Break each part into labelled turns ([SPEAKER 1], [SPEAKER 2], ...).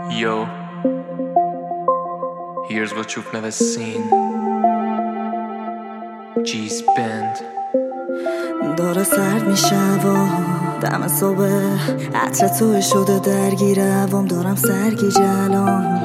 [SPEAKER 1] Yo, here's what you've never seen. G's Band.
[SPEAKER 2] داره سرد میشه و دم صبح عطر توی شده درگیر هوام، دارم سرگیجه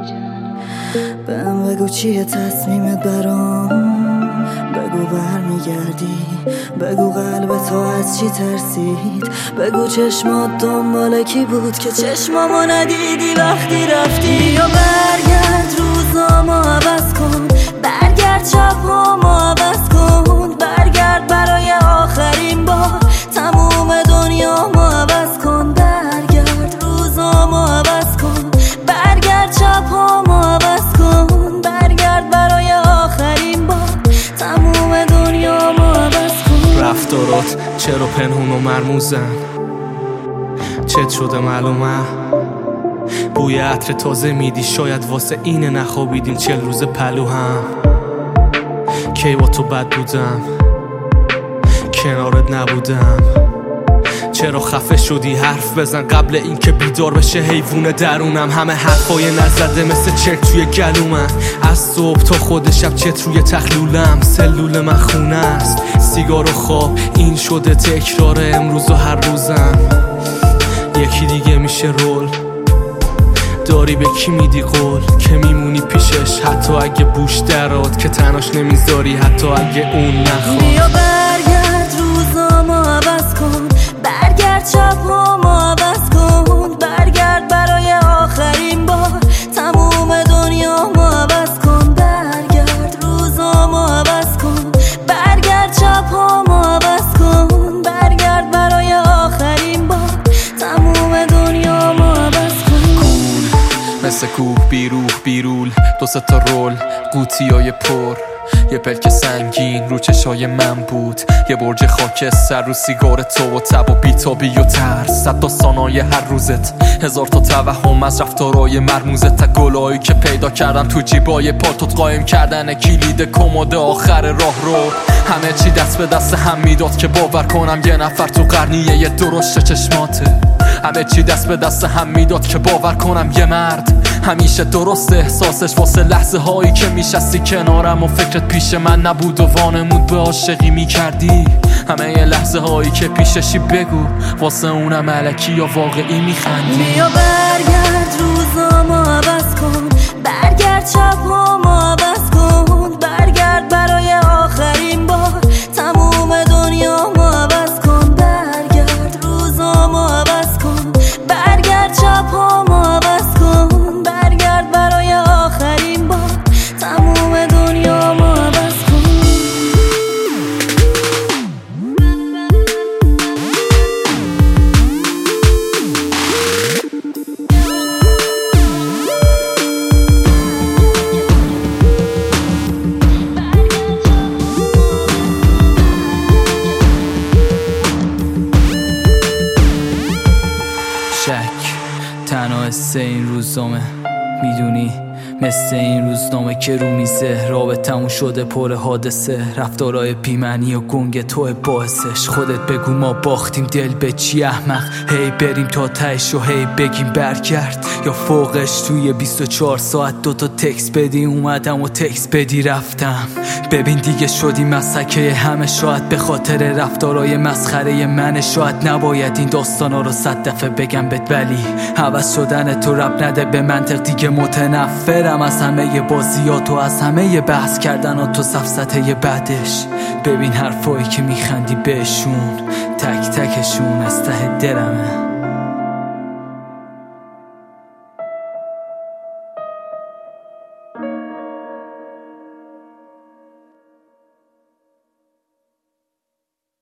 [SPEAKER 2] بهم بگو چیه تصمیمت برام، بگو برمیگردی، بگو قلب تو از چی ترسید، بگو چشمات دنبال کی بود که چشمامو ندیدی وقتی رفتی. یا برگرد روزامو عوض کن، برگرد شبهامو عوض کن، برگرد برای آخرین بار تموم دنیامو عوض کن، برگرد روزامو عوض کن، برگرد شبهامو عوض کن، برگرد برای آخرین بار تموم دنیامو عوض کن.
[SPEAKER 3] رفتارات چرا پنهون و مرموزن، چت شده معلومه، بوی عطر تازه میدی، شاید واسه اینه نخوابیدیم 40 روز پلو هم. کی با تو بد بودم، کنارت نبودم، چرا خفه شدی؟ حرف بزن قبل اینکه بیدار بشه حیوون درونم. همه حرفای نزده مثل چرک توی گلومن، از صبح تا خود شب چت روی تخلولم. سلول من خونه است، سیگار و خواب این شده تکرار امروز و هر روزم. یکی دیگه میشه رول، داری به کی میدی قول که میمونی پیشش، حتی اگه بوش درات که تناش نمیذاری، حتی اگه اون نخواد.
[SPEAKER 2] بیا برگرد روزامو عوض کن، برگرد شبهامو عوض کن، برگرد برای آخرین بار تموم دنیامو عوض کن، برگرد روزامو عوض کن، برگرد شبهامو عوض کن، برگرد برای آخرین بار تموم دنیامو عوض کن.
[SPEAKER 1] مثل کوه بیرول دو سه تا رول، قوطیای پر، یه پلک سنگین رو چشای من بود، یه برج خاکستر رو سیگار تو و تب و بیتابی و ترس. 100 تا ثانیه هر روزت، 1000 تا توهم از رفتارای مرموزت، تا گلایی که پیدا کردم تو جیبای پاتوت، قایم کردن کلید کمد آخر راه رو. همه چی دست به دست هم میداد که باور کنم یه نفر تو قرنیه یه درشت چشماته. همه چی دست به دست هم میداد که باور کنم یه مرد همیشه درست احساسش، واسه لحظه هایی که میشستی کنارم و فکرت پیش من نبود و وانمود به عاشقی میکردی. همه یه لحظه هایی که پیششی بگو واسه اونم الکی یا واقعی میخندی.
[SPEAKER 2] بیا برگرد روزامو عوض کن، برگرد شبهامو عوض کن، برگرد برای آخرین بار تموم دنیامو عوض کن، برگرد روزامو عوض کن، برگرد شبهامو عوض کن، برگرد برای آخرین بار تموم دنیامو عوض کن.
[SPEAKER 4] تنها حس این روزنامه میدونی، مثل این روزنامه که رو میزه، رابطمون شده پر حادثه، رفتارای بی‌معنی و گنگ توه باعثش. خودت بگو ما باختیم دل به چی احمق، هی بریم تا تهش و هی بگیم برگرد، یا فوقش توی 24 ساعت 2 تا تکس بدی اومدم و تکس بدی رفتم. ببین دیگه شدی مسکه همه، شاید به خاطر رفتارای مسخره منه، شاید نباید این داستانا رو 100 دفعه بگم بهت، ولی عوض شدن تو رب نده به منطق، دیگه متنفرم از همه بازیات و از همه بحث کردن و تو سفسطه بعدش. ببین حرفایی که میخندی بهشون، تک تکشون از ته دلمه.